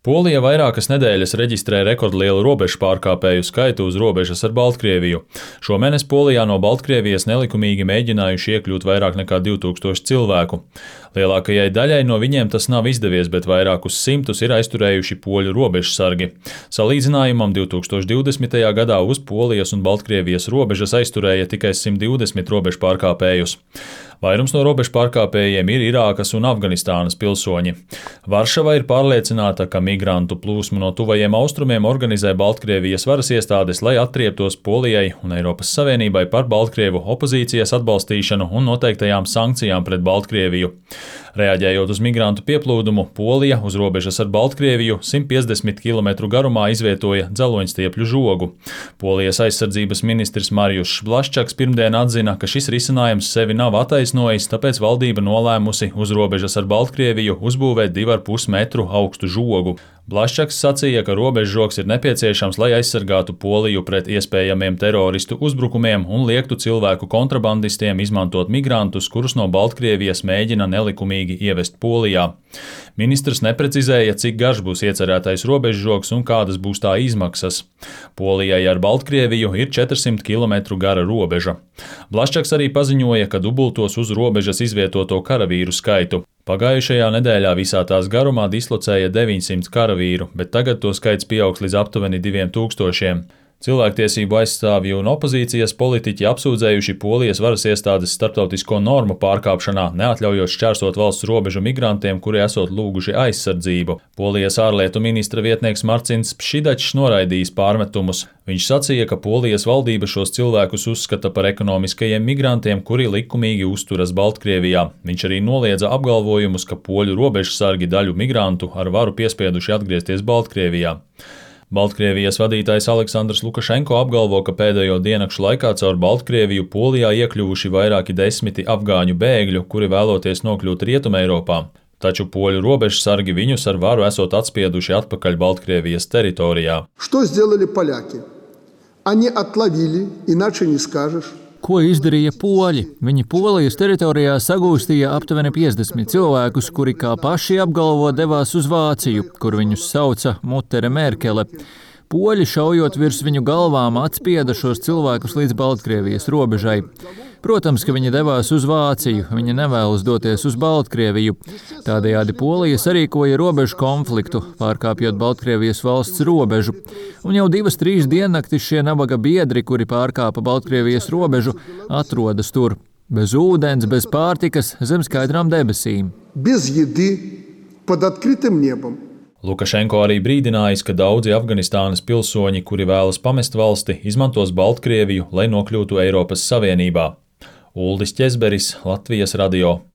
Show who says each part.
Speaker 1: Polija vairākas nedēļas reģistrē rekordlielu robežu pārkāpēju skaitu uz robežas ar Baltkrieviju. Šomēnes Polijā no Baltkrievijas nelikumīgi mēģinājuši iekļūt vairāk nekā 2000 cilvēku. Lielākajai daļai no viņiem tas nav izdevies, bet vairākus simtus ir aizturējuši poļu robežsargi. Salīdzinājumam 2020. gadā uz Polijas un Baltkrievijas robežas aizturēja tikai 120 robežu pārkāpējus. Vairums no robežu pārkāpējiem ir Irākas un Afganistānas pilsoņi. Varšava ir pārliecināta, ka migrantu plūsmu no tuvajiem austrumiem organizē Baltkrievijas varas iestādes, lai atrieptos Polijai un Eiropas Savienībai par Baltkrievu opozīcijas atbalstīšanu un noteiktajām sankcijām pret Baltkrieviju. Reaģējot uz migrantu pieplūdumu, Polija uz robežas ar Baltkrieviju 150 km garumā izvietoja dzeloņstiepļu žogu. Polijas aizsardzības ministrs Marijušs Blaščaks pirmdien atzina, ka šis risinājums sevi nav attaisnojis, tāpēc valdība nolēmusi uz robežas ar Baltkrieviju uzbūvēt 2,5 metru augstu žogu. Blaščaks sacīja, ka robežžogs ir nepieciešams, lai aizsargātu Poliju pret iespējamiem teroristu uzbrukumiem un liektu cilvēku kontrabandistiem izmantot migrantus, kurus no Baltkrievijas mēģina nelikumīgi ievest Polijā. Ministrs neprecizēja, cik garš būs iecerētais robežžogs un kādas būs tā izmaksas. Polijai ar Baltkrieviju ir 400 km gara robeža. Blaščaks arī paziņoja, ka dubultos uz robežas izvietoto karavīru skaitu. Pagājušajā nedēļā visā tās garumā dislocēja 900 karavīru, bet tagad to skaits pieaugs līdz aptuveni 2000. Cilvēktiesību aizstāvji un opozīcijas politiķi apsūdzējuši Polijas varas iestādes starptautisko normu pārkāpšanā, neatļaujot šķērsot valsts robežu migrantiem, kuri esot lūguši aizsardzību. Polijas ārlietu ministra vietnieks Marcins Pšidačs noraidījis pārmetumus. Viņš sacīja, ka Polijas valdība šos cilvēkus uzskata par ekonomiskajiem migrantiem, kuri likumīgi uzturas Baltkrievijā. Viņš arī noliedza apgalvojumus, ka poļu robežsargi daļu migrantu ar varu piespieduši atgriezties Baltkrievijā. Baltkrievijas vadītājs Aleksandrs Lukašenko apgalvo, ka pēdējo diennakšu laikā caur Baltkrieviju Polijā iekļuvuši vairāki desmiti afgāņu bēgļu, kuri vēloties nokļūt Rietumeiropā. Taču poļu robežsargi viņus ar varu esot atspieduši atpakaļ Baltkrievijas teritorijā.
Speaker 2: Что сделали поляки? Они отловили, иначе не скажешь.
Speaker 3: Ko izdarīja poļi? Viņi Polijas teritorijā sagūstīja aptuveni 50 cilvēkus, kuri, kā paši apgalvo, devās uz Vāciju, kur viņus sauca Mutere Merkele. Poļi, šaujot virs viņu galvām, atspieda šos cilvēkus līdz Baltkrievijas robežai. Protams, ka viņi devās uz Vāciju, viņi nevēlas doties uz Baltkrieviju. Tādējādi Polija sarīkoja robežu konfliktu, pārkāpjot Baltkrievijas valsts robežu. Un jau 2-3 diennaktis šie nabaga biedri, kuri pārkāpa Baltkrievijas robežu, atrodas tur. Bez ūdens, bez pārtikas, zem skaidrām debesīm.
Speaker 2: Без еды, под открытым небом.
Speaker 1: Lukašenko arī brīdinājis, ka daudzi Afganistānas pilsoņi, kuri vēlas pamest valsti, izmantos Baltkrieviju, lai nokļūtu Eiropas Savienībā. Uldis Ķezberis, Latvijas radio.